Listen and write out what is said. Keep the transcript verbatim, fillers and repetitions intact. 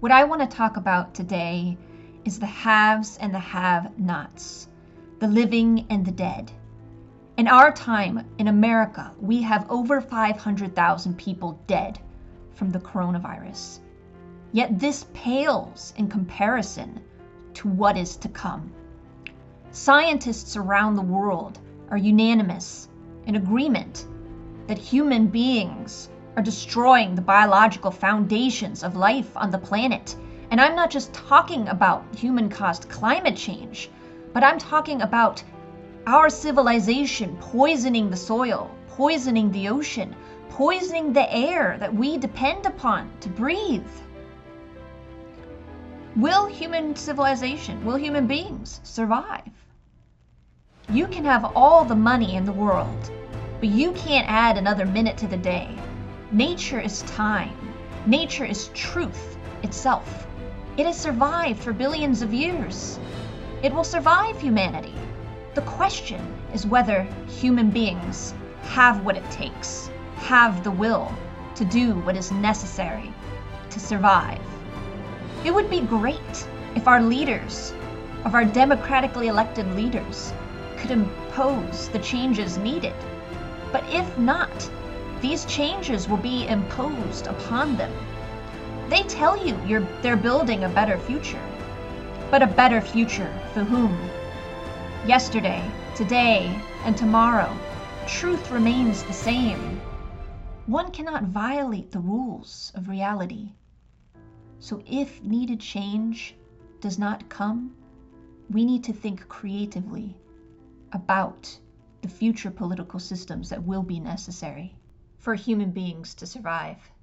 What I want to talk about today is the haves and the have-nots, the living and the dead. In our time in America, we have over five hundred thousand people dead from the coronavirus. Yet this pales in comparison to what is to come. Scientists around the world are unanimous in agreement that human beings are destroying the biological foundations of life on the planet. And I'm not just talking about human-caused climate change, but I'm talking about our civilization poisoning the soil, poisoning the ocean, poisoning the air that we depend upon to breathe. Will human civilization, will human beings survive? You can have all the money in the world, but you can't add another minute to the day. Nature is time. Nature is truth itself. It has survived for billions of years. It will survive humanity. The question is whether human beings have what it takes, have the will to do what is necessary to survive. It would be great if our leaders, of our democratically elected leaders, could impose the changes needed. But if not, these changes will be imposed upon them. They tell you you're, they're building a better future. But a better future for whom? Yesterday, today, and tomorrow, truth remains the same. One cannot violate the rules of reality. So if needed change does not come, we need to think creatively about the future political systems that will be necessary for human beings to survive.